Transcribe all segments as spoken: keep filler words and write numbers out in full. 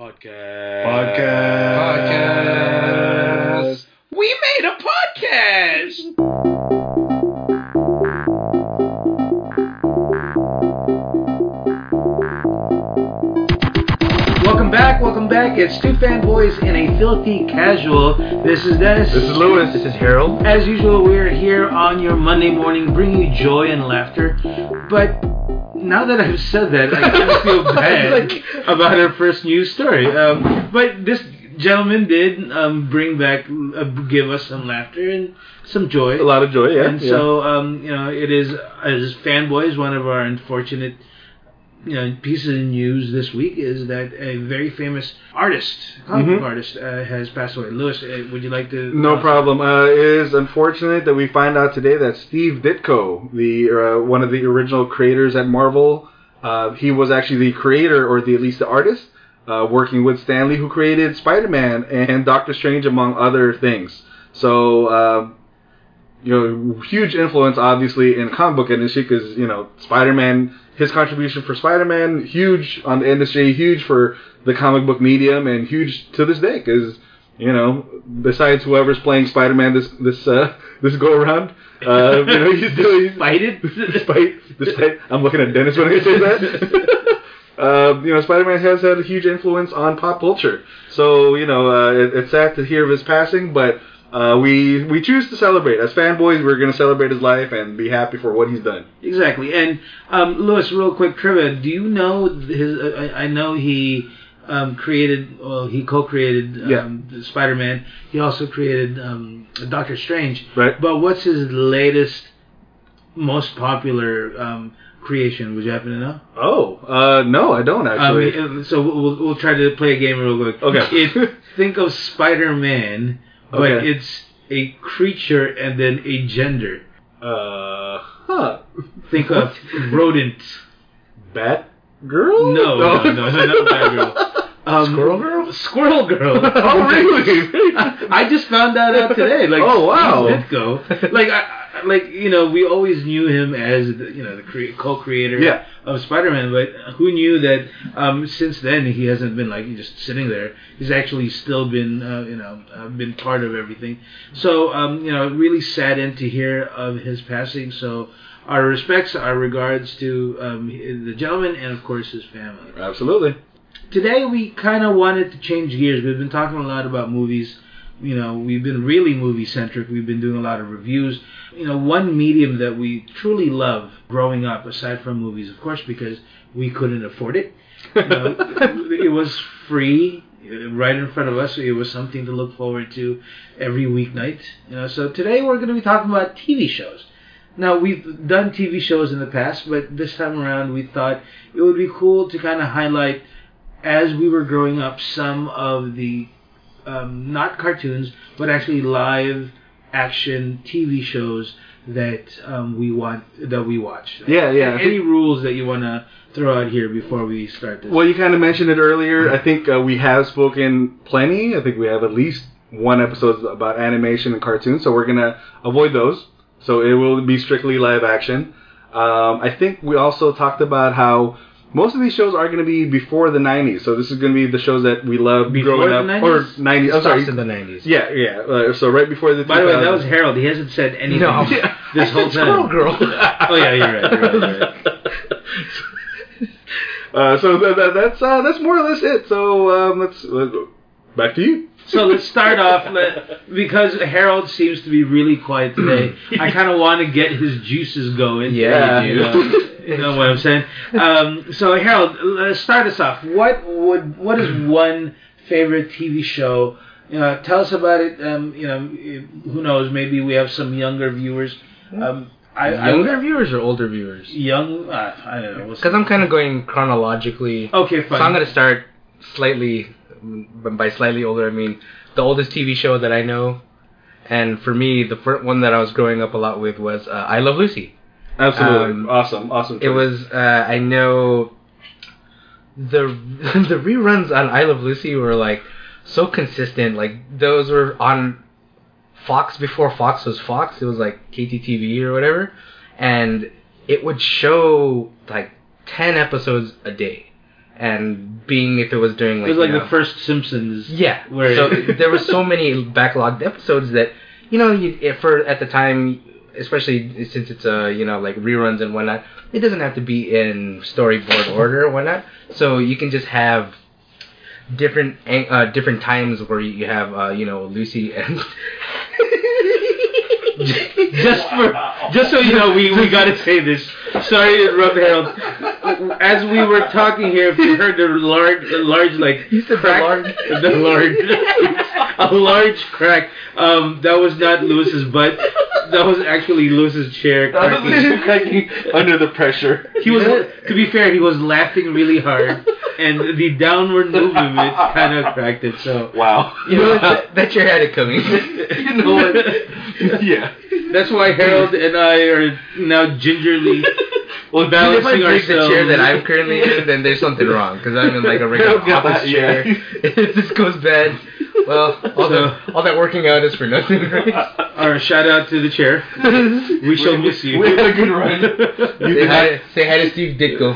Podcast. Podcast. Podcast. We made a podcast. Welcome back, welcome back. It's two fanboys in a filthy casual. This is Dennis. This is Lewis. This is Harold. As usual, we're here on your Monday morning, bringing you joy and laughter. But now that I've said that, I kind of feel bad like, about our first news story. Um, but this gentleman did um, bring back, uh, give us some laughter and some joy. A lot of joy, yeah. And yeah. so, um, you know, it is, as fanboys, one of our unfortunate, you know, pieces of news this week is that a very famous artist, comic book mm-hmm. artist, uh, has passed away. Lewis, uh, would you like to? No problem. Uh, it is unfortunate that we find out today that Steve Ditko, the uh, one of the original creators at Marvel, uh, he was actually the creator, or the at least the artist, uh, working with Stan Lee, who created Spider-Man and Doctor Strange, among other things. So, uh, you know, huge influence, obviously, in comic book industry, because, you know, Spider-Man, his contribution for Spider-Man, huge on the industry, huge for the comic book medium, and huge to this day, because, you know, besides whoever's playing Spider-Man this this uh, this go around, uh, you know, he's doing Spited. Despite, despite, I'm looking at Dennis when I say that. uh, you know, Spider-Man has had a huge influence on pop culture. So, you know, uh, it, it's sad to hear of his passing, but Uh, we we choose to celebrate. As fanboys, we're going to celebrate his life and be happy for what he's done. Exactly. And, um, Lewis, real quick trivia. Do you know his... Uh, I, I know he um, created... Well, he co-created um, yeah. Spider-Man. He also created um, Doctor Strange. Right. But what's his latest, most popular um, creation? Would you happen to know? Oh, uh, no, I don't, actually. Um, so we'll, we'll try to play a game real quick. Okay. It, think of Spider-Man... But okay. it's a creature and then a gender. Uh, huh. Think of rodent. Bat girl? No, no, no, no, not bat girl. Um, Squirrel girl? Squirrel girl. Oh, really? I, I just found that out today. Like, oh, wow. Ditko. Like, I, like you know, we always knew him as the, you know the cre- co-creator yeah. of Spider-Man, but who knew that um, since then he hasn't been like just sitting there. He's actually still been uh, you know uh, been part of everything. So um, you know, really saddened to hear of his passing. So our respects, our regards to um, the gentleman and of course his family. Absolutely. Today we kind of wanted to change gears. We've been talking a lot about movies. You know, we've been really movie-centric. We've been doing a lot of reviews. You know, one medium that we truly love growing up, aside from movies, of course, because we couldn't afford it. You know, it was free right in front of us. It was something to look forward to every weeknight. You know, so today we're going to be talking about T V shows. Now, we've done T V shows in the past, but this time around we thought it would be cool to kind of highlight, as we were growing up, some of the um, not cartoons, but actually live action T V shows that um, we want that we watch. Yeah, yeah. Any rules that you want to throw out here before we start this? Well, you kind of mentioned it earlier. I think uh, we have spoken plenty. I think we have at least one episode about animation and cartoons, so we're gonna avoid those. So it will be strictly live action. Um, I think we also talked about how most of these shows are going to be before the nineties, so this is going to be the shows that we loved before growing the up. nineties? Or nineties. I'm sorry. in the nineties. Yeah, yeah. Uh, so right before the By the way, that was Harold. He hasn't said anything No. this whole time. Squirrel girl. Oh, yeah, you're right. You're right, you're right. uh, so th- th- that's uh, that's more or less it. So um, let's uh, back to you. So let's start off, let, because Harold seems to be really quiet today. I kind of want to get his juices going. Yeah, you know, you know what I'm saying? Um, so Harold, let's start us off. What would what is one favorite T V show? You know, tell us about it. Um, you know, who knows? Maybe we have some younger viewers. Um, I, Younger I, viewers or older viewers? Young, uh, I don't know. Because I'm kind of going chronologically. Okay, fine. So I'm going to start slightly, but by slightly older, I mean the oldest T V show that I know. And for me, the first one that I was growing up a lot with was uh, I Love Lucy. Absolutely. Um, awesome. Awesome. It was, uh, I know, the the reruns on I Love Lucy were like so consistent. Like those were on Fox before Fox was Fox. It was like K T T V or whatever. And it would show like ten episodes a day. and being if it was during like it was like you know, the first Simpsons. yeah. Where So there were so many backlogged episodes that you know you, if for at the time, especially since it's uh you know like reruns and whatnot, it doesn't have to be in storyboard order or whatnot. So you can just have different uh, different times where you have uh, you know Lucy and just for just so you know, we, we gotta say this. Sorry to interrupt, Harold. As we were talking here, if you heard the large, large like you said crack, the large, the large, a large crack. Um, that was not Lewis's butt. That was actually Lewis's chair cracking. cracking under the pressure. He was, to be fair, he was laughing really hard, and the downward movement kind of cracked it. So wow, you know what? That, that chair had it coming. You know what? Yeah. That's why Harold and I are now gingerly well, balancing if I break ourselves. the chair that I'm currently in, then there's something wrong because I'm in like a regular office chair. If this goes bad, well, all, So, the, all that working out is for nothing, right? Our shout out to the chair. We shall miss you. We had a good run. say, hi, say hi to Steve Ditko.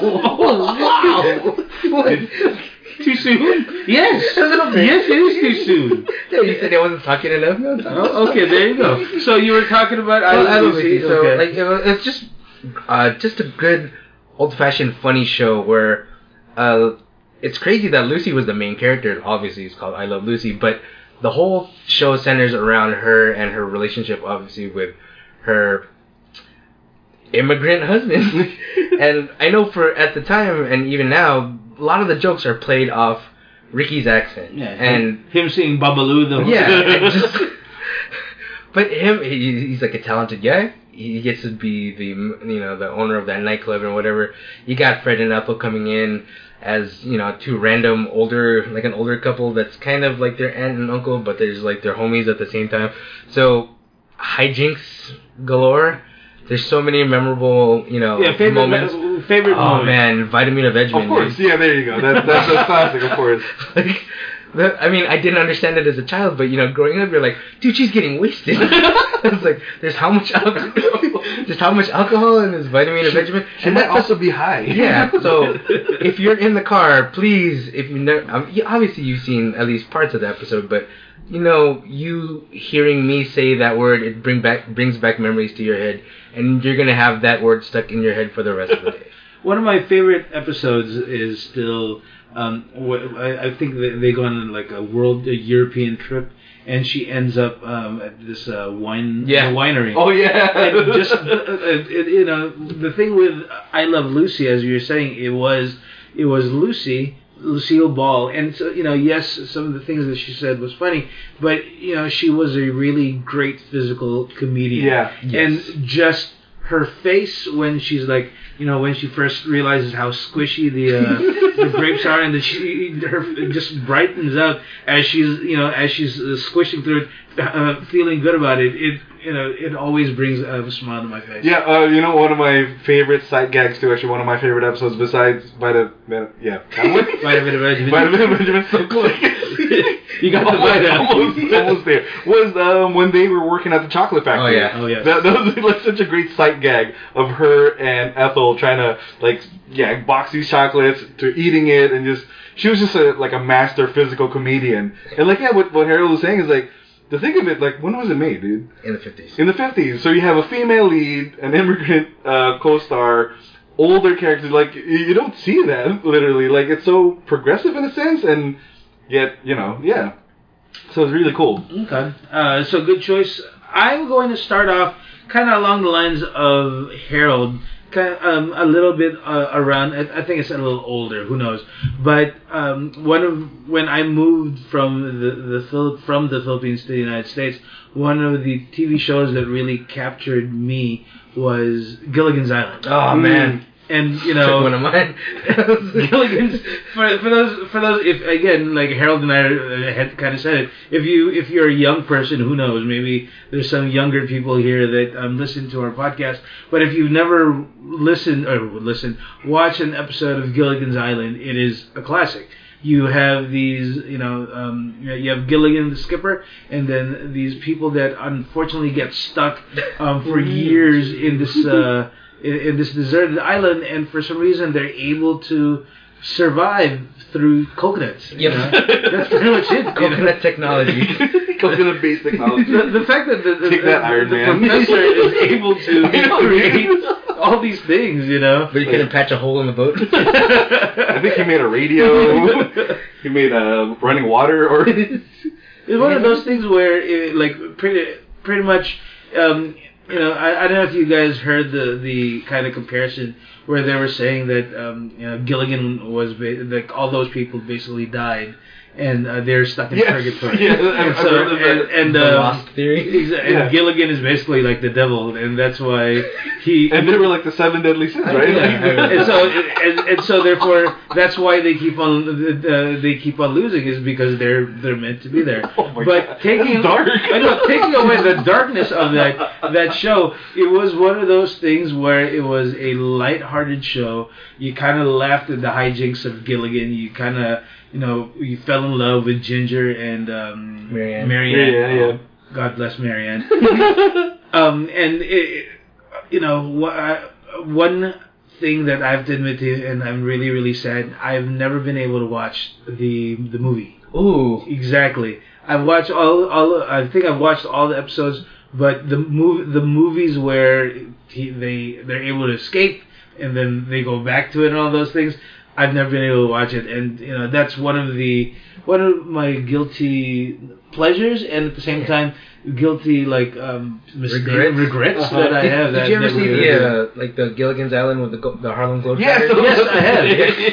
Oh, wow! What? Too soon? Yes. Yes, it is too soon. Yeah, you said I wasn't talking enough. No, oh, okay, there you go. So you were talking about I well, Love I Love Lucy. Lucy. So Okay. like it was, it's just uh, just a good old-fashioned funny show where uh, it's crazy that Lucy was the main character. Obviously, it's called I Love Lucy, but the whole show centers around her and her relationship, obviously, with her immigrant husband. And I know for at the time and even now, a lot of the jokes are played off Ricky's accent. Yeah, and him singing Babalu the yeah, and just, but him, he, he's like a talented guy. He gets to be the you know the owner of that nightclub and whatever. You got Fred and Ethel coming in as you know two random older like an older couple that's kind of like their aunt and uncle, but there's like their homies at the same time. So hijinks galore. There's so many memorable, you know, yeah, favorite moments. Me- favorite oh moment. man, Vitamina-Vegemin. Of course, dude. yeah, there you go. That, that's a classic, of course. Like, the, I mean, I didn't understand it as a child, but you know, growing up, you're like, dude, she's getting wasted. It's like, there's how much alcohol, there's how much alcohol in this Vitamina-Vegemin, She and might that also be high. yeah. So if you're in the car, please, if you never, um, you, obviously you've seen at least parts of the episode, but you know, you hearing me say that word, it bring back brings back memories to your head, and you're gonna have that word stuck in your head for the rest of the day. One of my favorite episodes is still, um, wh- I, I think that they go on like a world, a European trip, and she ends up um, at this uh, wine Yeah. the winery. Oh yeah. And just uh, it, it, you know, the thing with I Love Lucy, as you were saying, it was it was Lucy. Lucille Ball, and so you know, yes, some of the things that she said was funny, but you know, she was a really great physical comedian. Yeah. Yes. And just her face when she's like, you know, when she first realizes how squishy the uh, the grapes are, and that she her it just brightens up as she's you know as she's uh, squishing through it, uh, feeling good about it. It you know it always brings a smile to my face. Yeah, uh, you know, one of my favorite sight gags too. Actually, one of my favorite episodes besides Vita, yeah, Vitamin Vegemin. Vitamin Vegemin, so close. You got the almost, Vita. almost, almost there. Was um, when they were working at the chocolate factory. Oh, yeah. Oh, yes. That, that was like such a great sight gag of her and Ethel trying to like yeah box these chocolates to eating it, and just she was just a, like a master physical comedian. And like yeah, what what Harold was saying is like. To think of it, like, when was it made, dude? In the fifties. In the fifties. So you have a female lead, an immigrant uh, co-star, older characters. Like, you, you don't see that, literally. Like, it's so progressive in a sense, and yet, you know, yeah. So it's really cool. Okay. Uh, so good choice. I'm going to start off kind of along the lines of Harold. Kind of, um, a little bit uh, around. I, I think it's a little older. Who knows? But um, one of when I moved from the the Phil, from the Philippines to the United States, one of the T V shows that really captured me was Gilligan's Island. Oh man. And you know, one of mine. Gilligan's for for those for those if again like Harold and I had kind of said it. If you if you're a young person, who knows? Maybe there's some younger people here that um, listen to our podcast. But if you've never listened or listen, watch an episode of Gilligan's Island, it is a classic. You have these, you know, um, you have Gilligan the skipper, and then these people that unfortunately get stuck um, for years in this. Uh, In, in this deserted island, and for some reason they're able to survive through coconuts. You Yep. know? That's pretty much it. you know? Coconut technology. Coconut-based technology. The, the fact that the, the, Take that, the, Iron the Man. professor is able to I know, create right? all these things, you know. But you couldn't patch a hole in the boat. I think he made a radio. He made uh, running water, or It's one of those things where, it, like, pretty pretty much, um, you know, I, I don't know if you guys heard the the kind of comparison where they were saying that, um, you know, Gilligan was ba- like all those people basically died. And uh, they're stuck in Yes, purgatory. yeah, and I've so, heard of that. and, and, The um, Lost Theory. exa- and Yeah. Gilligan is basically like the devil, and that's why he. and they were like the seven deadly sins, right? Yeah. Like- and so and, and so therefore that's why they keep on uh, they keep on losing is because they're they're meant to be there. Oh my but God. taking That's dark. I know taking away the darkness of that that show, it was one of those things where it was a light-hearted show. You kind of laughed at the hijinks of Gilligan. You kind of you know you fell in love with Ginger and um, Marianne. Marianne. Yeah, yeah, yeah. Oh, God bless Marianne. um, and it, you know wha- one thing that I have to admit to you, and I'm really, really sad, I've never been able to watch the the movie. Ooh. Exactly. I've watched all, all. I think I've watched all the episodes, but the mov- the movies where he, they they're able to escape and then they go back to it and all those things, I've never been able to watch it, and you know that's one of the one of my guilty pleasures, and at the same time guilty like um mistake, Regrets? regrets Uh-huh. that I Did, have. did that you ever never see really- the uh, like the Gilligan's Island with the go- the Harlem Globetrotters? Yes, Yes, I have.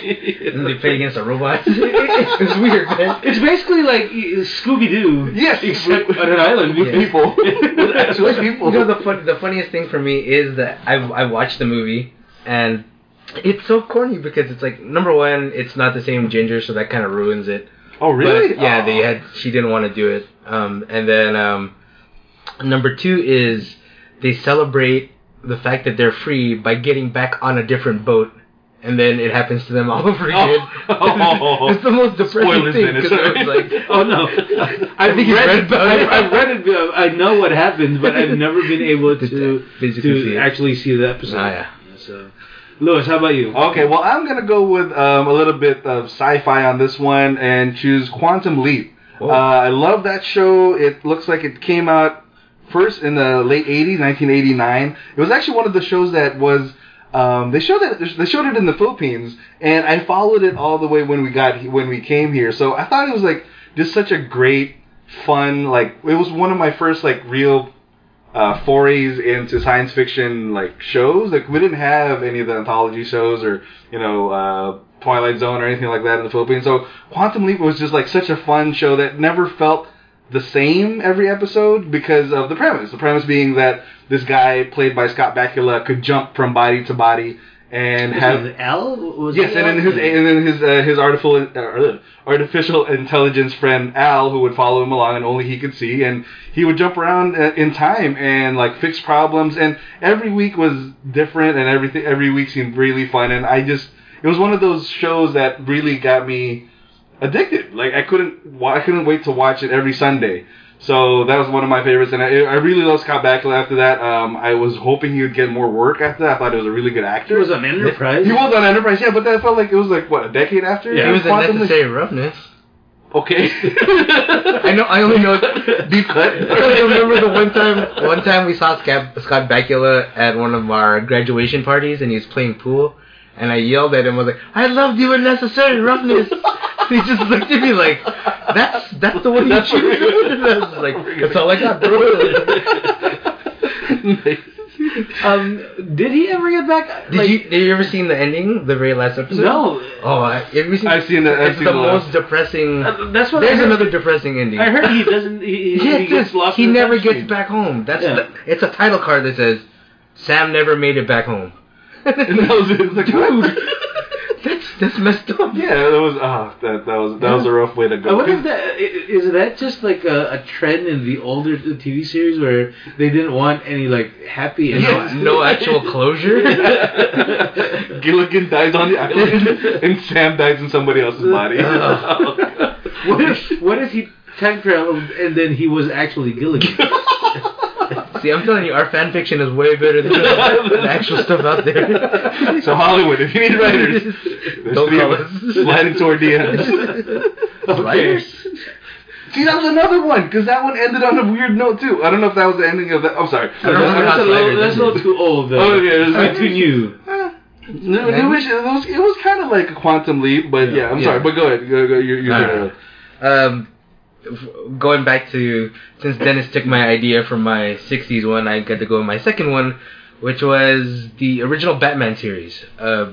And they played against the robots. It's weird, man. It's basically like Scooby Doo. Yes, except on an island with Yeah. people. With actual people. You know, the fun, the funniest thing for me is that I I watched the movie and it's so corny because it's like, number one, it's not the same Ginger, so that kind of ruins it. Oh, really? But, yeah, Oh. they had she didn't want to do it. Um, and then um, number two is they celebrate the fact that they're free by getting back on a different boat. And then it happens to them all over again. Oh. It's the most depressing Spoilers thing then, because it's it was alright. like, Oh no! I think he's read, read about I, it. I've read it. uh, I know what happens, but I've never been able to To physically to see it. actually see the episode. Oh, yeah. So, Lewis, how about you? Okay, well, I'm going to go with um, a little bit of sci-fi on this one and choose Quantum Leap. Uh, Whoa. I love that show. It looks like it came out first in the late eighties, nineteen eighty-nine. It was actually one of the shows that was... Um, they showed it. They showed it in the Philippines, and I followed it all the way when we got when we came here. So I thought it was like just such a great, fun. Like it was one of my first like real uh, forays into science fiction like shows. Like we didn't have any of the anthology shows or you know uh, Twilight Zone or anything like that in the Philippines. So Quantum Leap was just like such a fun show that never felt the same every episode because of the premise. The premise being that this guy played by Scott Bakula could jump from body to body and have Was it Al? Was yes, it and then Al? his and then his uh, his artificial uh, artificial intelligence friend Al, who would follow him along, and only he could see, and he would jump around uh, in time and like fix problems, and every week was different, and everything every week seemed really fun, and I just it was one of those shows that really got me addicted. Like I couldn't wa- I couldn't wait to watch it every Sunday. So that was one of my favorites, and I, I really loved Scott Bakula after that. Um, I was hoping he would get more work after that. I thought he was a really good actor. He was on Enterprise. He was on Enterprise, yeah, but that felt like it was like what a decade after. Yeah. it was a Quantum Leap? necessary roughness. Okay. I know. I only know Deep cut. I remember the one time. One time we saw Scott, Scott Bakula at one of our graduation parties, and he was playing pool. And I yelled at him. I was like, "I loved you in Necessary Roughness." He just looked at me like, "That's that's the one you That's choose." pretty And I was like, "That's all I got, bro." Um, did he ever get back? Did like, you did you ever seen the ending, the very last episode? No. Oh, I, have you seen? I've seen the- I've It's seen the the most last. depressing. Uh, that's what I There's heard. another depressing ending. I heard he doesn't. He, he, Yeah, he gets lost. he in the never country. gets back home. That's Yeah. the, it's a title card that says Sam never made it back home. And that was it. It's like, Dude, that's that's messed up. yeah, that was ah, that that was that Yeah. was a rough way to go. I wonder if that i- is that just like a, a trend in the older T V series where they didn't want any like happy No, endings. no actual closure. Gilligan dies on the island, and Sam dies in somebody else's body. Oh, What if what if he time traveled and then he was actually Gilligan? See, I'm telling you, our fan fiction is way better than the actual stuff out there. So Hollywood, if you need writers, There's Don't three call of us. us sliding to our D Ms. Okay. See, that was another one, because that one ended on a weird note, too. I don't know if that was the ending of that. I'm sorry. I don't know That's, how a little, Sliders that's a little ended. too old, though. Oh, okay, it was Or too new. Uh, no, newish, it was, it was kind of like a quantum leap, but yeah, Yeah. I'm Yeah. sorry. But go ahead. Go, go, you're you're Alright. Um, f- going back to, since Dennis took my idea from my sixties one, I got to go with my second one, which was the original Batman series. Uh,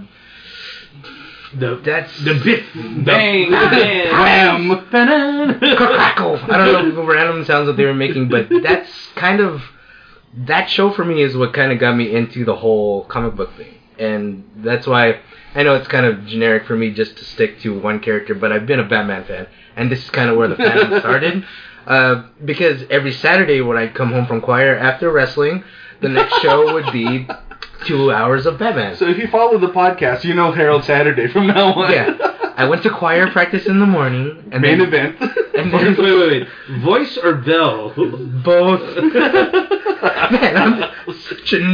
The, that's the Biff Bang Bang Ram. crackle. I don't know what random sounds that they were making, but that's kind of that show for me is what kind of got me into the whole comic book thing, and that's why I know it's kind of generic for me just to stick to one character, but I've been a Batman fan, and this is kind of where the fandom started. Uh, because every Saturday when I come home from choir after wrestling, the next show would be two hours of Batman. So if you follow the podcast, you know Harold Saturday from now on. Yeah, I went to choir practice in the morning, and Main then, event. and Wait, then wait, wait. Voice or bell? both. Man, I'm such a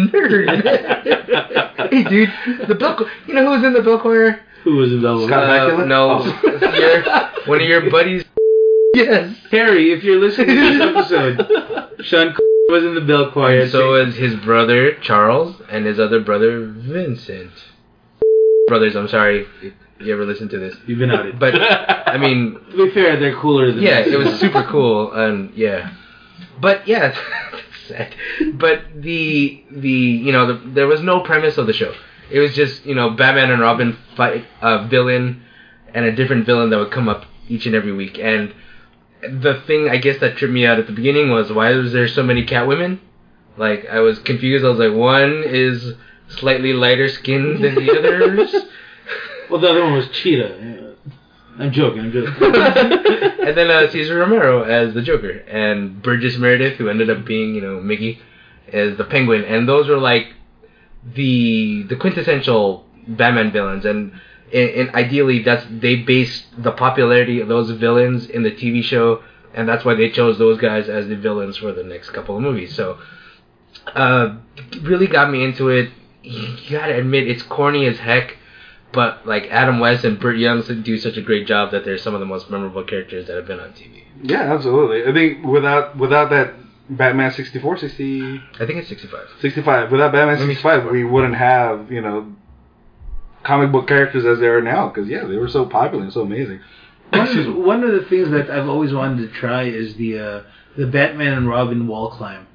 nerd. Hey, dude, the bell. Cho- you know who was in the bell choir? Who was in bell? Scott Uh, Bakula? no, Oh. your, one of your buddies. Yes. Harry, if you're listening to this episode, Sean was in the bell choir. And so was his brother Charles and his other brother Vincent. Brothers, I'm sorry if you ever listen to this, You've been outed. but I mean, To be fair, they're cooler than yeah, us. it was super cool, and yeah, but yeah, sad. But the the you know the, there was no premise of the show. It was just you know Batman and Robin fight a villain and a different villain that would come up each and every week. And the thing I guess that tripped me out at the beginning was why was there so many Catwomen? Like I was confused. I was like, one is slightly lighter skinned than the others. Well, the other one was Cheetah. Yeah. I'm joking. I'm joking. And then uh, Cesar Romero as the Joker, and Burgess Meredith, who ended up being, you know, Mickey, as the Penguin. And those were like the the quintessential Batman villains. And, and, and ideally, that's they based the popularity of those villains in the T V show, and that's why they chose those guys as the villains for the next couple of movies. So, uh, really got me into it. You gotta admit, it's corny as heck. But like Adam West and Burt Young do such a great job that they're some of the most memorable characters that have been on T V. Yeah, absolutely. I think without without that Batman sixty-four, sixty, I think it's sixty-five. sixty-five, without Batman Let me sixty-five, see. we wouldn't have, you know, comic book characters as they are now. Because, yeah, they were so popular and so amazing. One, one of the things that I've always wanted to try is the uh, the Batman and Robin wall climb.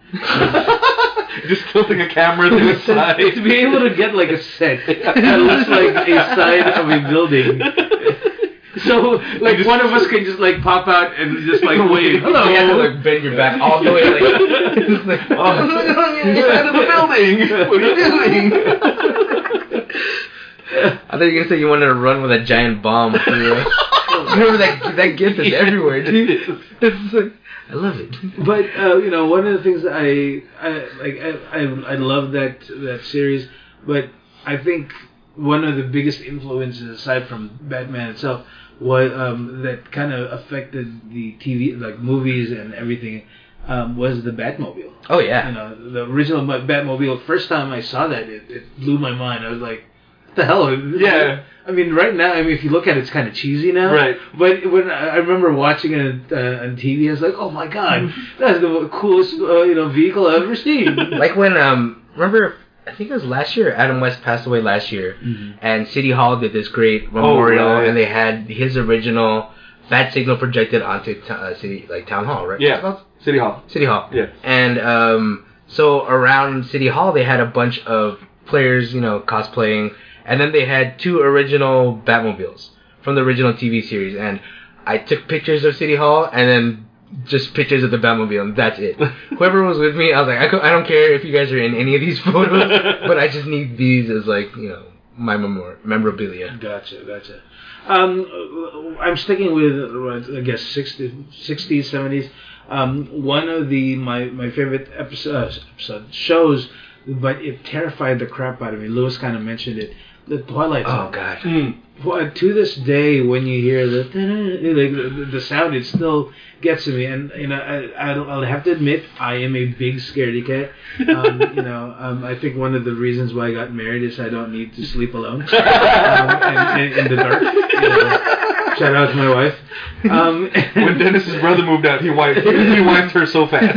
Just tilting a camera to the side. To be able to get like a set that looks like a side of a building. So, like, one of us can just, like, pop out and just, like, wave. Hello. You have to like bend your back all the way. Like, it's like, Oh, side of the building. What are you doing? I thought you were gonna say you wanted to run with a giant bomb through. Uh, remember that that gift is everywhere, dude. It's like, I love it. But uh, you know, one of the things that I, I like, I, I, I love that that series. But I think one of the biggest influences, aside from Batman itself, was um, that kind of affected the T V, like movies and everything, um, was the Batmobile. Oh yeah. You know, the original Batmobile. First time I saw that, it, it blew my mind. I was like, "What the hell?" Yeah. I mean, right now, I mean, if you look at it, it's kind of cheesy now. Right. But when I I remember watching it uh, on T V, I was like, "Oh my god, that's the coolest uh, you know vehicle I've ever seen." Like when um remember I think it was last year Adam West passed away last year, Mhm. and City Hall did this great memorial, Oh, right. and they had his original bat signal projected onto t- uh, city like town hall, right? Yeah. What's it called? City Hall. City Hall. Yeah. And um, so around City Hall, they had a bunch of players, you know, cosplaying, and then they had two original Batmobiles from the original T V series. And I took pictures of City Hall, and then just pictures of the Batmobile, and that's it. Whoever was with me, I was like, I, co- I don't care if you guys are in any of these photos, but I just need these as like, you know, my memor- memorabilia. Gotcha, gotcha. Um, I'm sticking with, I guess, sixties, seventies. Um, one of the my my favorite episode, episode shows, but it terrified the crap out of me. Lewis kind of mentioned it. the Twilight Zone. Oh God. Mm. Well, to this day, when you hear the like the, the sound, it still gets to me. And you know, I, I don't, I'll have to admit, I am a big scaredy cat. Um, you know, um, I think one of the reasons why I got married is I don't need to sleep alone um, in, in, in the dark. You know, shout out to my wife. Um, When Dennis's brother moved out, he wiped he wiped her so fast.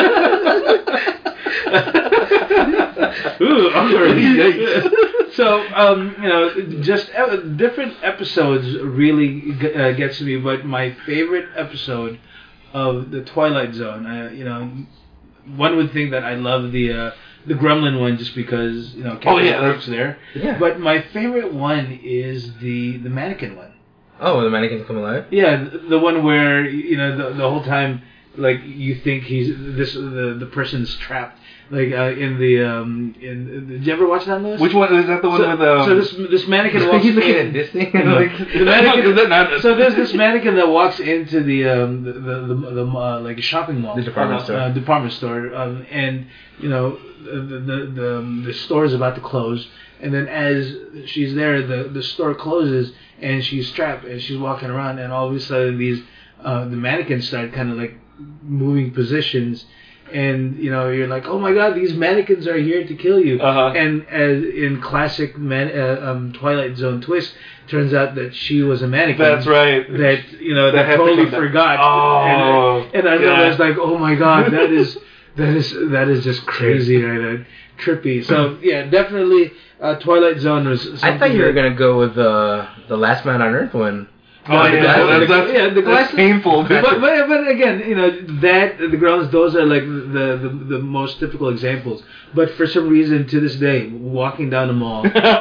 Ooh, awkward. So, um, you know, just uh, different episodes really g- uh, gets to me. But my favorite episode of the Twilight Zone, uh, you know, one would think that I love the uh, the Gremlin one just because you know Kevin Oh, yeah, works there. Yeah. But my favorite one is the the mannequin one. Oh, the mannequins come alive. Yeah, the, the one where you know the the whole time like you think he's this the the person's trapped. Like uh, in the um in did you ever watch that, Lewis? Which one is that? The one so, with um? so this this mannequin walks He's looking in. at this thing. Like, the mannequin, Is that not- so there's this mannequin that walks into the um the the, the, the uh, like a shopping mall, The department uh, store. uh, department store, um, and you know the the the, um, the store is about to close, and then as she's there, the the store closes, and she's trapped, and she's walking around, and all of a sudden these uh, the mannequins start kind of like moving positions. And you know you're like, oh my God, these mannequins are here to kill you. Uh-huh. And as in classic man, uh, um, Twilight Zone twist, turns out that she was a mannequin. That's right. That you know That that, had to totally come back. forgot. Oh, and, and I yeah. realized like, oh my God, that is that is that is just crazy, right? Uh, trippy. So yeah, definitely uh, Twilight Zone was. I thought you were that- gonna go with the the Last Man on Earth one. Oh, the yeah, glasses- that's, that's, yeah, the that's glasses- painful. But, but but again, you know that the grounds those are like the, the the most typical examples. But for some reason, to this day, walking down the mall,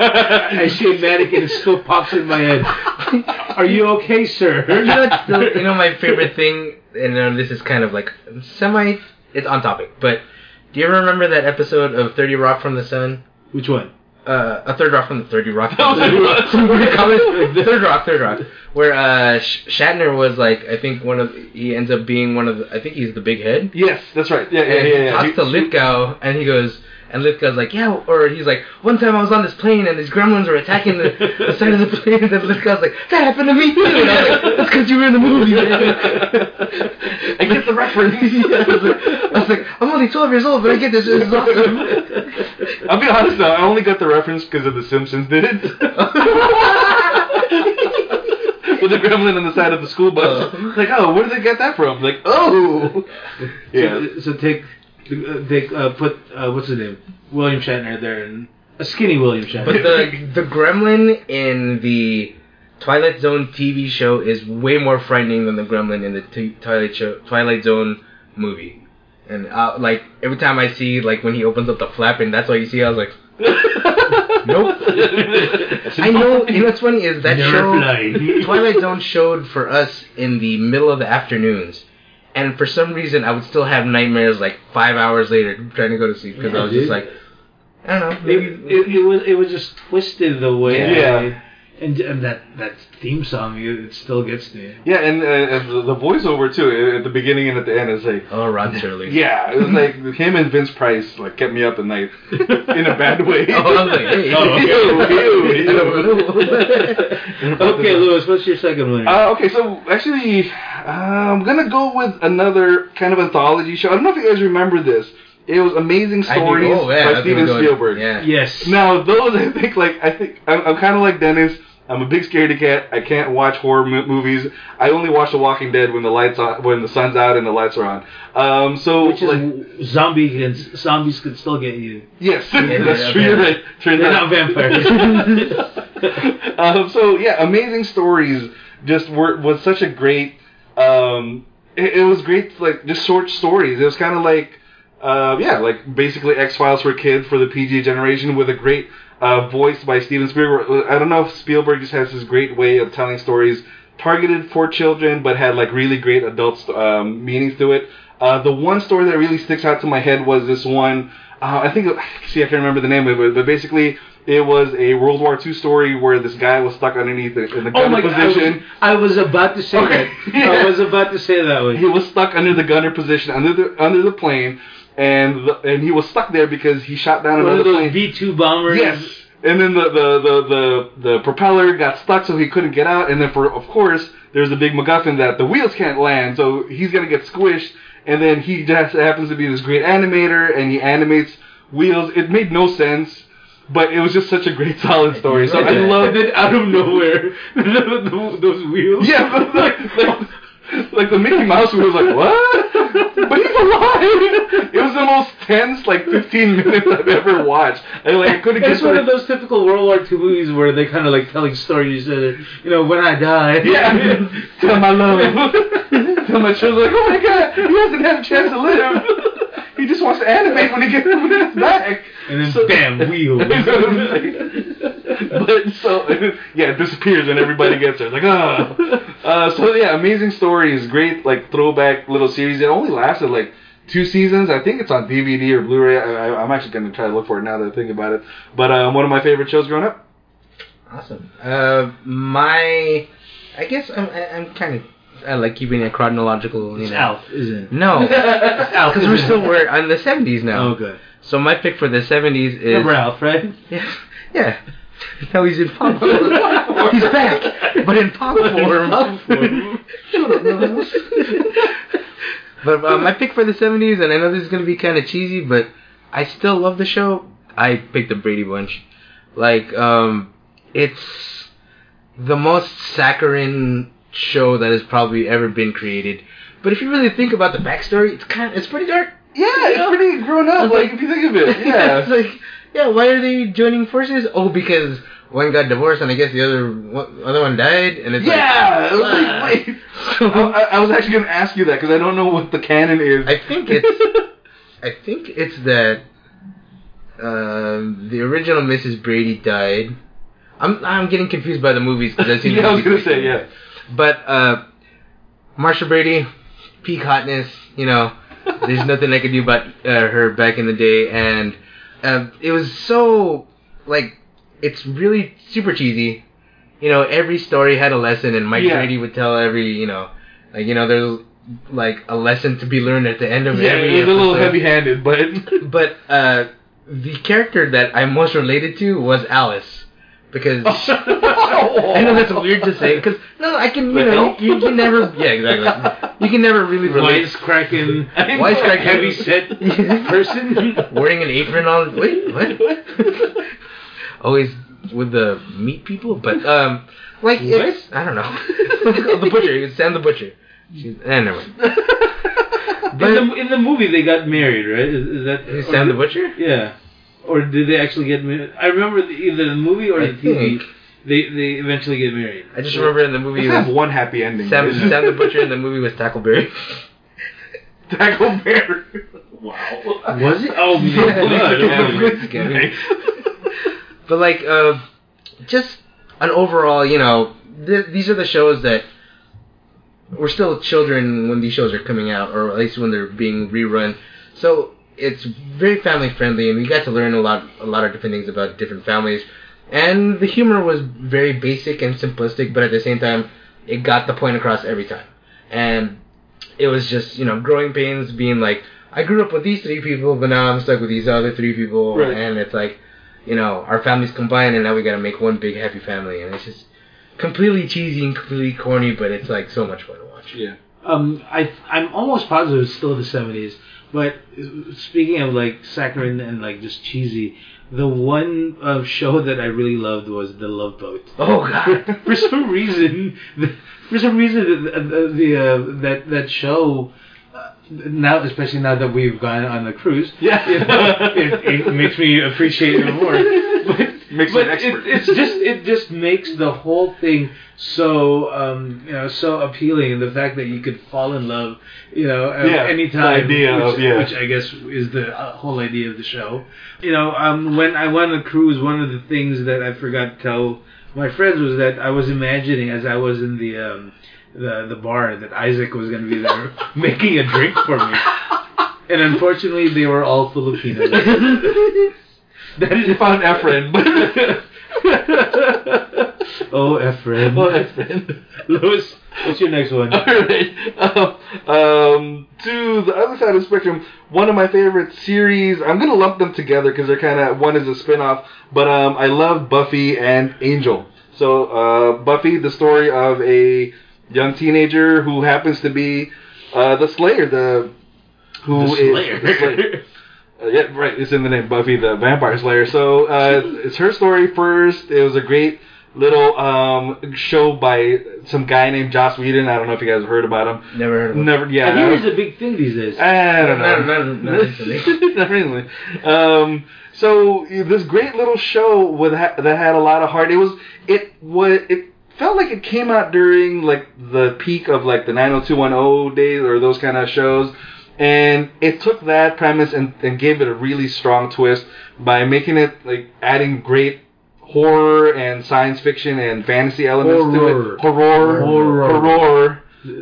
I see a mannequin and it still pops in my head. Are you okay, sir? You know, it's still, you know, my favorite thing, and uh, this is kind of like semi, it's on topic, but do you ever remember that episode of thirty Rock from the Sun? Which one? Uh, a Third Rock from the thirty Rock. That was a- Third Rock, Third Rock, where uh, Sh- Shatner was like, I think one of, he ends up being one of, the, I think he's the big head. Yes, that's right. Yeah, yeah, And yeah. he yeah. talks He- to Lithgow, and he goes, and Lithgow's like, yeah, or he's like, one time I was on this plane, and these gremlins were attacking the, the side of the plane, and then Lithgow's like, that happened to me too, and I was like, that's because you were in the movie, man. I get the reference. Yeah, I, was like, I was like, I'm only twelve years old, but I get this, this is awesome. I'll be honest though, I only got the reference because of The Simpsons did it. With the gremlin on the side of the school bus. Uh. Like, oh, where did they get that from? Like, oh. Yeah. So, so take uh, take uh, put uh, what's his name? William Shatner there, and a skinny William Shatner. But the the gremlin in the Twilight Zone T V show is way more frightening than the gremlin in the t- Twilight show, Twilight Zone movie. And uh, like every time I see like when he opens up the flap and that's what you see, I was like, nope. I know. You know what's funny is that Never show fly. Twilight Zone showed for us in the middle of the afternoons. And for some reason, I would still have nightmares like five hours later trying to go to sleep because Yeah, I was dude. just like, I don't know. It, Maybe it, it was it was just twisted the way, Yeah. I- and and that that theme song it, it still gets to me. Yeah, and, uh, and the, the voiceover too, at the beginning and at the end, is like, oh, Rod Serling. yeah, it was like him and Vince Price like kept me up at night in a bad way. Oh, I was like, hey. Ew, ew, ew. Okay, Lewis, what's your second one? Uh, okay, so actually, uh, I'm gonna go with another kind of anthology show. I don't know if you guys remember this. It was Amazing I do- Stories oh, yeah, by that's Steven a good one. Spielberg. Yeah. Yes. Now, those I think like I think I'm, I'm kind of like Dennis. I'm a big scaredy cat. I can't watch horror mo- movies. I only watch The Walking Dead when the lights on, when the sun's out and the lights are on. Um, so Which is like, zombie can, zombies could still get you. yes, Yeah, that's yeah, true. You're right. Turns They're out. not vampires. um, so yeah, Amazing Stories just were was such a great. Um, it, it was great, like just short stories. It was kind of like, uh, yeah, like basically X Files for kids for the P G generation with a great uh, voice by Steven Spielberg. I don't know if Spielberg just has this great way of telling stories targeted for children, but had like really great adult um, meanings to it. Uh, the one story that really sticks out to my head was this one. Uh, I think, see, I can't remember the name of it, but basically it was a World War Two story where this guy was stuck underneath the, in the Oh gunner my God! I was, position. I was about to say Okay. that. I was about to say that one. He was stuck under the gunner position under the under the plane, and the, and he was stuck there because he shot down One another of those plane. B two bombers. Yes, and then the, the, the, the, the propeller got stuck, so he couldn't get out. And then, for of course, there's a big MacGuffin that the wheels can't land, so he's gonna get squished. And then he just happens to be this great animator, and he animates wheels. It made no sense. But it was just such a great, solid story. So I loved it out of nowhere. Those wheels. Yeah, but like, like, like the Mickey Mouse wheel was like, what? But he's alive. It was the most tense, like, fifteen minutes I've ever watched. And like, I couldn't get. It's one of those typical World War Two movies where they kind of like telling stories that, you know, when I die. Yeah. Tell my love. Tell my children, like, oh my God, he hasn't had a chance to live. He just wants to animate when he gets his back. And then, so, damn, wheels. But so, yeah, it disappears and everybody gets there. It's like, oh. Uh, so, yeah, amazing stories. Great, like, throwback little series. It only lasted, like, two seasons. I think it's on D V D or Blu-ray. I, I, I'm actually going to try to look for it now that I think about it. But um, one of my favorite shows growing up. Awesome. Uh, my, I guess I'm, I'm kind of... I like keeping it chronological. You it's know. Alf, isn't it? No, because we're still we're in the seventies now. Oh, good. So my pick for the seventies is Remember Alf, right? Yeah, yeah. Now he's in pop form. He's back, but in pop form. But uh, my pick for the seventies, and I know this is gonna be kind of cheesy, but I still love the show. I picked the Brady Bunch. Like, um, it's the most saccharine show that has probably ever been created. But if you really think about the backstory, it's kind of, it's pretty dark. Yeah, it's know? pretty grown up. Like, like if you think of it, yeah. It's like, yeah, why are they joining forces? Oh, because one got divorced and I guess the other one, other one died, and it's yeah. Like, like, wait. So, I, I was actually gonna ask you that because I don't know what the canon is. I think it's, I think it's that um, the original Missus Brady died. I'm I'm getting confused by the movies because I've seen. Yeah, the I was gonna say before. yeah. But uh, Marsha Brady, peak hotness, you know, there's nothing I could do about uh, her back in the day, and uh, it was so, like, it's really super cheesy. You know, every story had a lesson, and Mike yeah. Brady would tell every, you know, like, you know, there's, like, a lesson to be learned at the end of yeah, every it was episode. a little heavy-handed, but... But uh, the character that I most related to was Alice. Because I know that's weird to say. Because no, I can you know you, you can never yeah exactly you can never really relate. Wisecracking, wisecracking, heavy set person wearing an apron on. Wait, what? Always with the meat people, but um, like it's, I don't know. The butcher, it's Sam the Butcher. She's, eh, never mind. But in the, in the movie, they got married, right? Is, is that is Sam the Butcher? Yeah. Or did they actually get married? I remember the, either the movie or I the T V. think. They they eventually get married. I just remember in the movie. Let's have one happy ending. Sam, Sam the Butcher in the movie was Tackleberry. Tackleberry. Wow. Was it? Oh, yeah. Nice. But like, uh, just an overall, you know, th- these are the shows that we're still children when these shows are coming out, or at least when they're being rerun. So it's very family friendly, and we got to learn a lot, a lot of different things about different families. And the humor was very basic and simplistic, but at the same time, it got the point across every time. And it was just, you know, growing pains, being like, I grew up with these three people, but now I'm stuck with these other three people, right. And it's like, you know, our families combined, and now we got to make one big happy family, and it's just completely cheesy and completely corny, but it's like so much fun to watch. Yeah. Um, I I'm almost positive it's still the seventies. But speaking of like saccharine and like just cheesy, the one uh, show that I really loved was The Love Boat. Oh God! For some reason, the, for some reason, the, the, the uh, that that show. Now, especially now that we've gone on the cruise, yeah, you know, it, it makes me appreciate it more. But, makes but an expert. It, it's just it just makes the whole thing so um, you know so appealing. The fact that you could fall in love, you know, at yeah, any time, the idea which, of, yeah. which I guess is the uh, whole idea of the show. You know, um, when I went on the cruise, one of the things that I forgot to tell my friends was that I was imagining as I was in the um, the the bar that Isaac was going to be there making a drink for me, and unfortunately they were all Filipinos. That is, you found Efren, but Oh, Efren. Oh, Efren. Lewis, what's your next one? Alright. Um, um, to the other side of the spectrum, one of my favorite series, I'm going to lump them together because they're kind of, one is a spin-off, but um, I love Buffy and Angel. So, uh, Buffy, the story of a young teenager who happens to be uh, the Slayer, the who The is Slayer. the Slayer. Uh, yeah, right. It's in the name, Buffy the Vampire Slayer. So uh, it's her story first. It was a great little um, show by some guy named Joss Whedon. I don't know if you guys have heard about him. Never heard of him. Never. Yeah. I hear it's a big thing these days. I don't know. Not, not, not recently. Not recently. Um, so this great little show with ha- that had a lot of heart. It was. It was. It felt like it came out during like the peak of like the nine oh two one oh days or those kind of shows. And it took that premise and, and gave it a really strong twist by making it like adding great horror and science fiction and fantasy elements Horror. to it. Horror. Horror. Horror.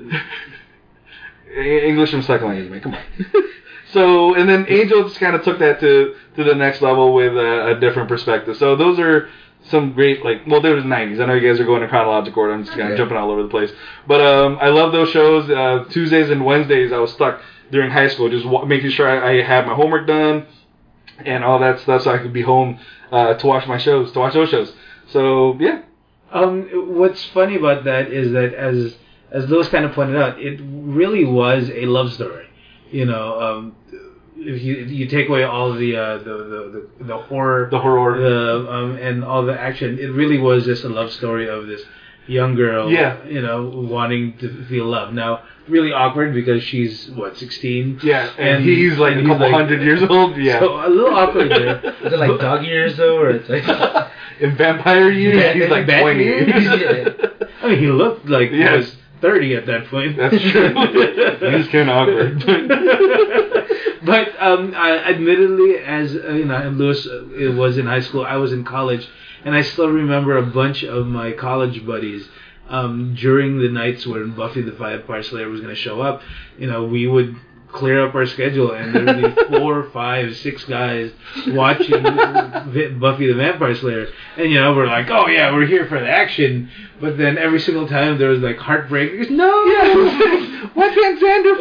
English from second language, man. Come on. So, and then Angel just kind of took that to, to the next level with a, a different perspective. So those are some great, like, well, there was nineties. I know you guys are going in chronological order. I'm just kind of Okay. jumping all over the place. But um, I love those shows. Uh, Tuesdays and Wednesdays, I was stuck during high school, just wa- making sure I, I had my homework done and all that stuff so I could be home uh, to watch my shows, to watch those shows. So, yeah. Um, what's funny about that is that, as as Lewis kind of pointed out, it really was a love story. You know, um, if you you take away all the uh, the, the, the the horror, The horror. the um, and all the action, it really was just a love story of this young girl, Yeah. you know, wanting to feel love. Now, really awkward because she's what sixteen. Yeah, and, And- he's like and a he's couple like- hundred years old. Yeah. So a little awkward there. Is it like dog years though, or it's like? In vampire years, Yeah, he's like back twenty. years? Yeah. I mean, he looked like he Yes. was thirty at that point. That's true. He was kind of awkward. But um, I, admittedly, as uh, you know, and Lewis uh, it was in high school, I was in college, and I still remember a bunch of my college buddies. Um, during the nights when Buffy the Vampire Slayer was going to show up, you know, we would clear up our schedule, and there would be four, five, six guys watching Vi- Buffy the Vampire Slayer, and you know, we're like, oh yeah, we're here for the action. But then every single time there was like heartbreak. Because, no, Why can't Xander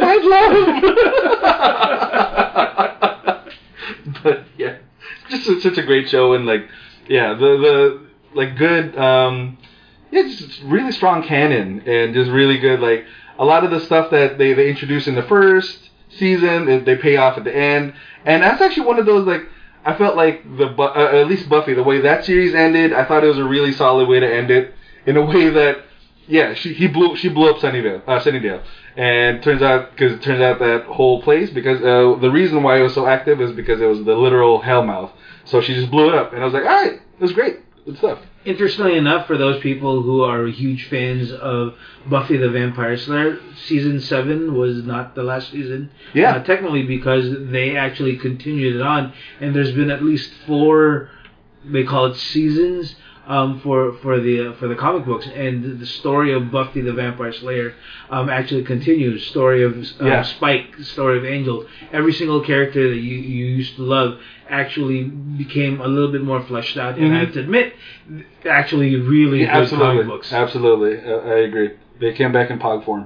find love? But yeah, just a, such a great show, and like, yeah, the the like good, um, yeah, just really strong canon, and just really good. Like a lot of the stuff that they they introduced in the first season, they, they pay off at the end, and that's actually one of those like. I felt like the Bu- uh, at least Buffy, the way that series ended, I thought it was a really solid way to end it in a way that, yeah, she he blew she blew up Sunnydale, uh, Sunnydale, and turns out because it turns out that whole place because uh, the reason why it was so active is because it was the literal hellmouth, so she just blew it up, and I was like, all right, it was great, good stuff. Interestingly enough, for those people who are huge fans of Buffy the Vampire Slayer, season seven was not the last season. Yeah. Uh, technically, because they actually continued it on, and there's been at least four, they call it seasons, um, for for the uh, for the comic books, and the story of Buffy the Vampire Slayer um, actually continues. Story of um, Yeah. Spike, story of Angel. Every single character that you, you used to love actually became a little bit more fleshed out, and Mhm. I have to admit, actually really Yeah, good absolutely, comic books. absolutely, uh, I agree. They came back in Pog form.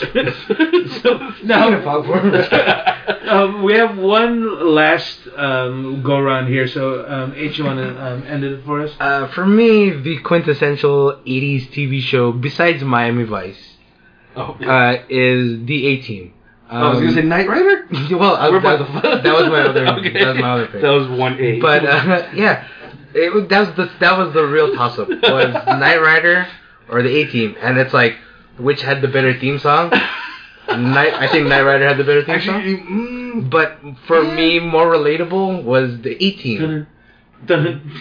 So now um, we have one last um, go around here. So um, H, you want to um, end it for us? Uh, for me, the quintessential eighties T V show, besides Miami Vice, Oh, yeah. uh, is the A-Team. Um, I was gonna say Knight Rider. well, uh, We're that, about- that was my other. Okay. That was my other pick. That was one A. But uh, yeah, it, was- that was the that was the real toss up. Was Knight Rider or the A-Team, and it's like which had the better theme song. Night, I think Knight Rider had the better theme song. Actually, mm, But for me, more relatable was the A-Team. Dun, dun.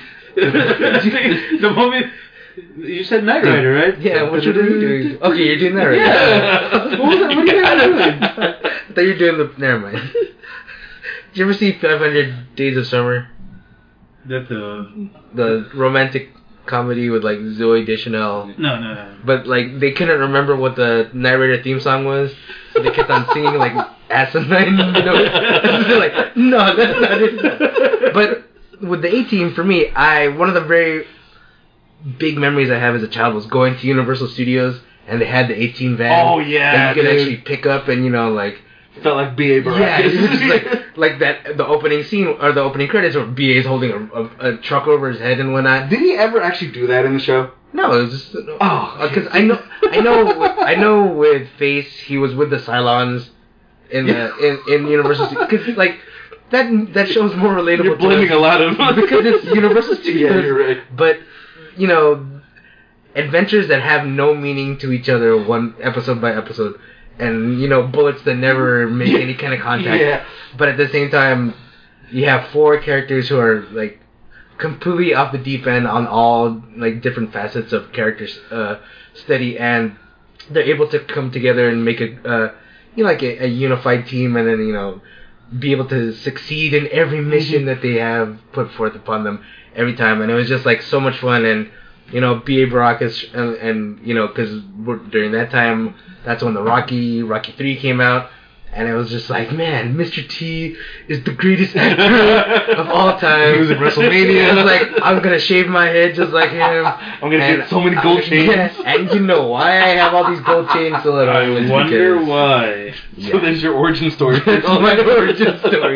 The moment you said Knight Rider, right? Yeah, what you doing? Okay, you're doing that right Yeah. now. What was that? What are you guys doing? I thought you were doing the. Never mind. Did you ever see five hundred Days of Summer? That the The romantic comedy with like Zooey Deschanel. no no no. But like they couldn't remember what the Knight Rider theme song was, so they kept on singing like asinine. You know, they're like, no, that's not it. But with the A-Team, for me, I one of the very big memories I have as a child was going to Universal Studios and they had the eighteen van. Oh, yeah, that you could dude. actually pick up and, you know, like... Felt like B A Baracus. Yeah, it's just like, like that, the opening scene, or the opening credits where B A's holding a, a, a truck over his head and whatnot. Did he ever actually do that in the show? No, it was just... Oh, because I know, I know, I know with Face, he was with the Cylons in the, in, in Universal Studios. Because, like, that, that show's more relatable You're to blaming us a lot of... because it's Universal Studios. Yeah, you're right. But, you know, adventures that have no meaning to each other, one episode by episode, and, you know, bullets that never make any kind of contact. Yeah. But at the same time, you have four characters who are, like, completely off the deep end on all, like, different facets of character uh, study, and they're able to come together and make a, uh, you know, like a, a unified team, and then, you know, be able to succeed in every mission mm-hmm. that they have put forth upon them every time. And it was just, like, so much fun, and, you know, B A Baracus, and, and you know, because during that time, that's when the Rocky, Rocky three came out, and it was just like, man, Mister T is the greatest actor of all time. He was in WrestleMania. I was like, I'm gonna shave my head just like him. I'm gonna and get so many gold I, chains. Yeah, and you know why I have all these gold chains? So that I was wonder because, why. Yeah. So there's your origin story. That's my origin story.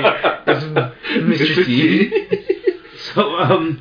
It's Mister T. So, um...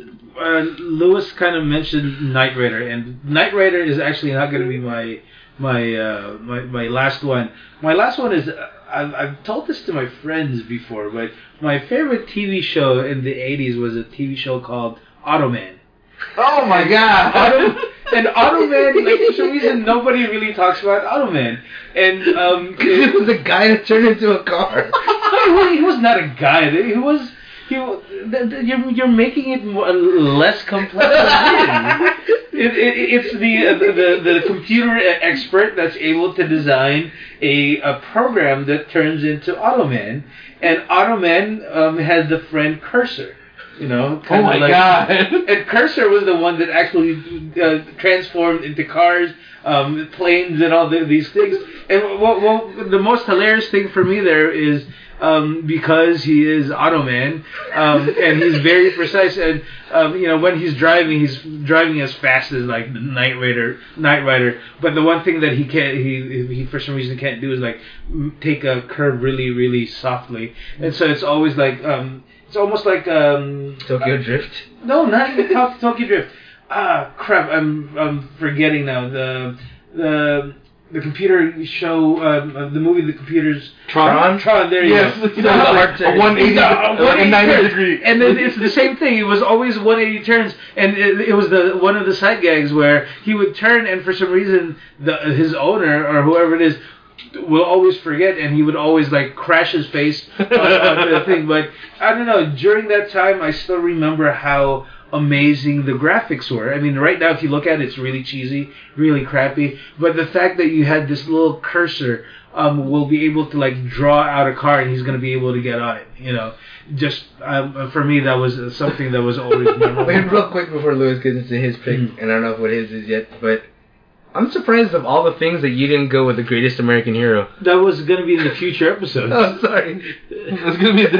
Uh, Lewis kind of mentioned Knight Rider, and Knight Rider is actually not going to be my my, uh, my my last one. My last one is uh, I've, I've told this to my friends before, but my favorite T V show in the eighties was a T V show called Automan. Oh my god! Auto, and Automan, like, for some reason, nobody really talks about Automan. And um, it was a guy that turned into a car. No, he was not a guy. He was. You, you're, you're making it more, less complex than it is. It, it, it's the, uh, the the computer expert that's able to design a, a program that turns into Automan, and Automan um, has the friend Cursor. You know, oh my like, god! And Cursor was the one that actually uh, transformed into cars, um, planes, and all the, these things. And well, well, the most hilarious thing for me there is. Um, because he is Automan, um, and he's very precise, and um, you know, when he's driving, he's driving as fast as like the Knight Rider, Knight Rider. But the one thing that he can't, he he for some reason can't do is like take a curve really, really softly, and so it's always like um, it's almost like um, Tokyo Drift. No, not even Tokyo Drift. Ah, crap! I'm I'm forgetting now the the. The computer show, um, uh, the movie, the computers. Tron? Tron, there you yes, go. You know, like a one eighty, a ninety degree. And then it's the same thing. It was always one eighty turns, and it, it was the one of the side gags where he would turn, and for some reason, the his owner or whoever it is will always forget, and he would always like crash his face on, on the thing. But I don't know. During that time, I still remember how amazing the graphics were. I mean, right now, if you look at it, it's really cheesy, really crappy. But the fact that you had this little cursor um, will be able to like draw out a car, and he's going to be able to get on it. You know, just um, for me, that was something that was always memorable. Wait, real quick before Lewis gets into his pick, mm. and I don't know what his is yet, but I'm surprised of all the things that you didn't go with the Greatest American Hero. That was going to be in the future episodes. Oh, sorry. It's going to be a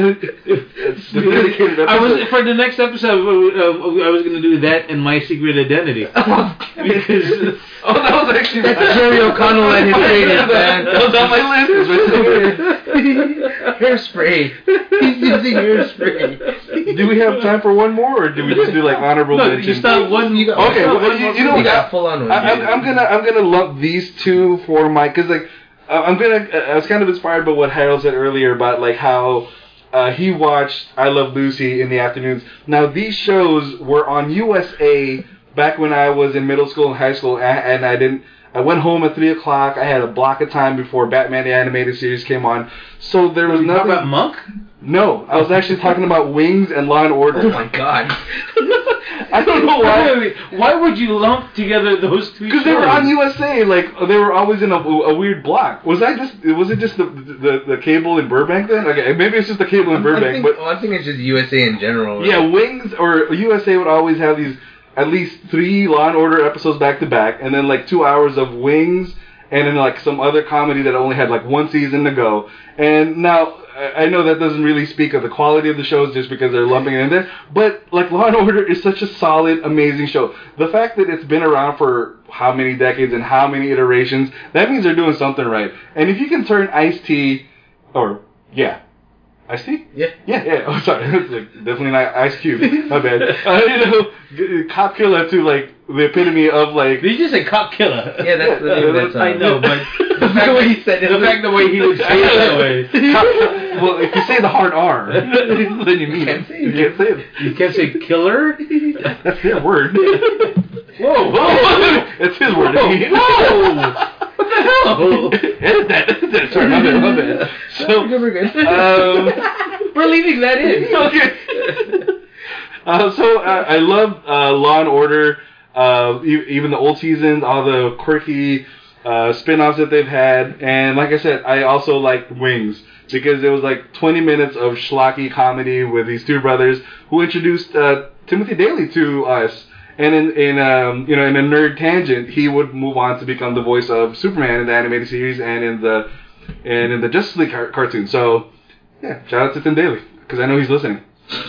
dedicated episode. I was for the next episode. Uh, I was going to do that and My Secret Identity. because oh, that was actually that's Jerry O'Connell and his greatest, man. That was on my list. Hairspray. He's using hairspray. Do we have time for one more, or do we just do like honorable no, mentions? You start one. You got okay, well, one you, more you know you what? got full on one. I, I'm, I'm gonna I'm gonna lump these two for my because like uh, I'm gonna I was kind of inspired by what Harold said earlier about like how uh, he watched I Love Lucy in the afternoons. Now these shows were on U S A back when I was in middle school and high school, and, and I didn't. I went home at three o'clock. I had a block of time before Batman the Animated Series came on, so there was Were you nothing. talking about Monk? No, I was actually talking about Wings and Law and Order. Oh my god. I don't know why. Wait, wait, wait. Why would you lump together those two shows? Because they were on U S A, like they were always in a, a weird block. Was I just? Was it just the, the the cable in Burbank then? Okay, maybe it's just the cable in Burbank. I think, but well, I think it's just U S A in general. Yeah, Wings or U S A would always have these at least three Law and Order episodes back to back, and then like two hours of Wings, and then like some other comedy that only had like one season to go. And now I know that doesn't really speak of the quality of the shows just because they're lumping it in there, but like Law and Order is such a solid, amazing show. The fact that it's been around for how many decades and how many iterations, that means they're doing something right. And if you can turn Ice-T, or yeah, Ice-T? Yeah. Yeah, yeah. Oh, sorry. Like, definitely not Ice Cube. My bad. Uh, you know, Cop Killer to like the epitome of like. Did you just say Cop Killer? Yeah, that's the name of that song. I know, but the fact The way that he said it. the fact the way he would say it that way. Cop, well, if you say the hard R, then you mean can't it. say You it. can't say it. You can't say killer. That's their word. Whoa, whoa, It's his word. whoa! What the hell? Edit that. Edit that. Sorry, my bad. My bad. So, We're good. um, We're leaving that in. okay. Uh, so uh, I love uh, Law and Order, uh, e- even the old seasons, all the quirky uh, spin-offs that they've had, and like I said, I also like Wings because it was like twenty minutes of schlocky comedy with these two brothers who introduced uh, Timothy Daley to us. And in, in um, you know, in a nerd tangent, he would move on to become the voice of Superman in the animated series and in the and in the Justice League car- cartoon. So, yeah, shout out to Tim Daly because I know he's listening.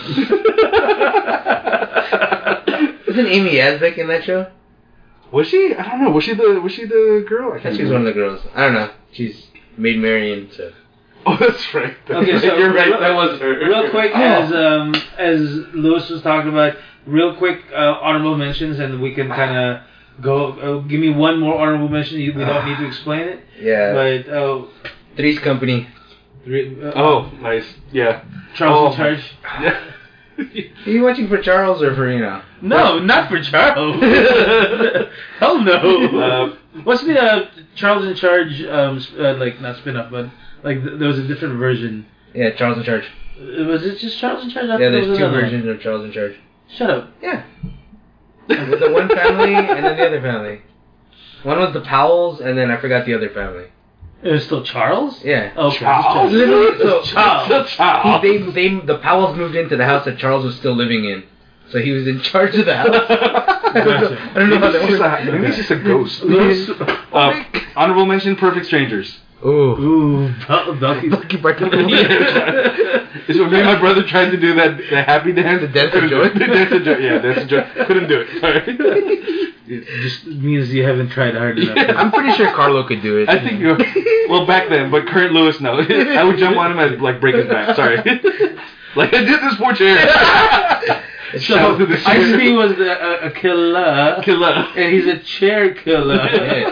Isn't Amy Asbeck in that show? Was she? I don't know. Was she the Was she the girl? I thought she was one of the girls. I don't know. She's Maid Marian, so. Oh, that's right. Okay, so you're right. real- That was her. Real quick, Oh. as um, as Lewis was talking about, real quick uh, honorable mentions, and we can kind of go. Uh, give me one more honorable mention. You- We don't need to explain it. Yeah. But uh, Three's Company. three, uh, Oh, nice. Yeah. Charles Oh, in Charge. Yeah. Are you watching for Charles or for, you know? No, not for Charles. Hell no. Uh, What's the uh, Charles in Charge? Um, sp- uh, like not spin-off, but like th- there was a different version. Yeah, Charles in Charge. Uh, Was it just Charles in Charge? I thought Yeah, there there's was two another one. versions of Charles in Charge. Shut up. Yeah. With the one family and then the other family. One was the Powells, and then I forgot the other family. It was still Charles? Yeah. Okay. Charles? Literally, so Charles. Charles. He, they, they, the Powells moved into the house that Charles was still living in. So he was in charge of the house. I don't know, I don't know how that Maybe it's works. just a- maybe it's just a ghost. Louis- Uh, honorable mention: Perfect Strangers. Ooh. Ooh, Bel- Belky. Lucky Bartolo. It's when me and my brother tried to do that the happy dance. The dance of Couldn't joy? do it. The dance of joy. Yeah, dance of joy. Couldn't do it. Sorry. It just means you haven't tried hard enough. Yeah. I'm pretty sure Carlo could do it. I think you. Well, back then, but current Lewis, no. I would jump on him and like break his back. Sorry. Like I did this poor chair. So, Shout out to the chair. Ice-T was the, uh, a killer, Killer. and he's a chair killer.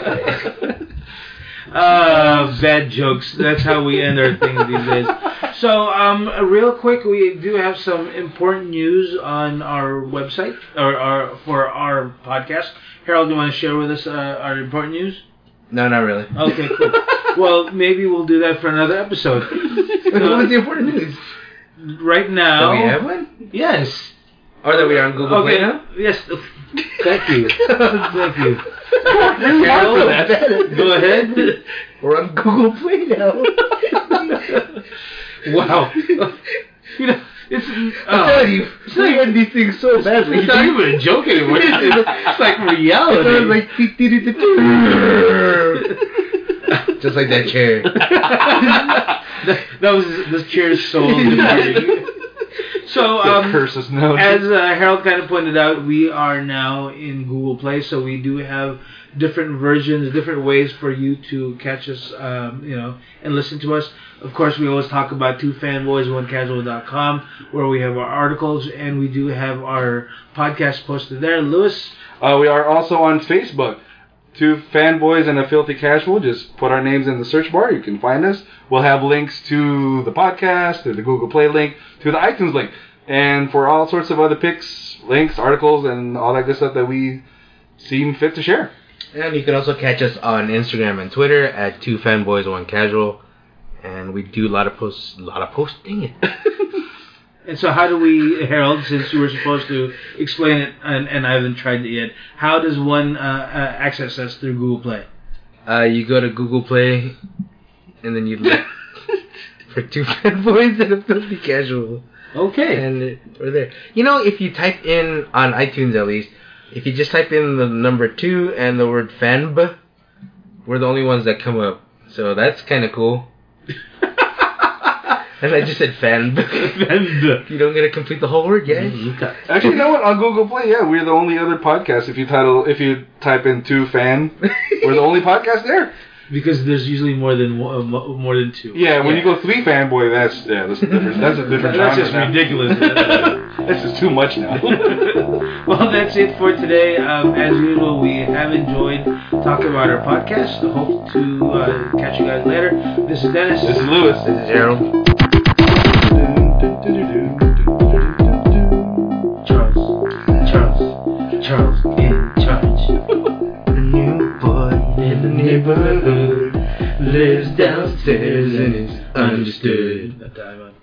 Uh, bad jokes. That's how we end our things these days. So, um, real quick, we do have some important news on our website, or our for our podcast. Harold, do you want to share with us uh, our important news? No, not really. Okay, cool. Well, maybe we'll do that for another episode. What was the important news? Right now, Do we have one? yes. Or that we are on Google Play Okay. now? Yes. Thank you. Thank you. Really hard for Harold, that. go ahead. We're on Google Play now. Wow. You know, it's. I'm Uh, telling you, we had these things so badly. it's not even a joke anymore. It's, it's like reality. It was like just like that chair. that, that was this chair's soul departing. So, um, curses no. as uh, Harold kind of pointed out, we are now in Google Play, so we do have different versions, different ways for you to catch us, um, you know, and listen to us. Of course, we always talk about two fanboys one casual dot com, where we have our articles, and we do have our podcast posted there. Lewis? Uh, we are also on Facebook. Two fanboys and a filthy casual. Just put our names in the search bar. You can find us. We'll have links to the podcast, to the Google Play link, to the iTunes link, and for all sorts of other pics, links, articles, and all that good stuff that we seem fit to share. And you can also catch us on Instagram and Twitter at two fanboys one casual. And we do a lot of posts, a lot of posting. And so how do we, Harold, since you were supposed to explain it, and, and I haven't tried it yet, how does one uh, uh, access us through Google Play? Uh, you go to Google Play, and then you look for two fanboys and a filthy casual. Okay. And it, we're there. You know, if you type in, on iTunes at least, if you just type in the number two and the word fanb, we're the only ones that come up. So that's kind of cool. And I just said fan. Fend. You don't get to complete the whole word, yeah. Actually, you know what? On Google Play, yeah, we're the only other podcast. If you title, if you type in two fan, we're the only podcast there. Because there's usually more than one, uh, more than two. Yeah, when Yeah. you go three fanboy, that's yeah, that's a different. That's a different. That's genre just now. ridiculous. That's just too much now. Well, that's it for today. Um, as usual, we have enjoyed talking about our podcast. I hope to uh, catch you guys later. This is Dennis. This is Lewis. This is Gerald. Charles. Charles. Charles in charge. The new boy in the neighborhood lives downstairs and is understood. That time,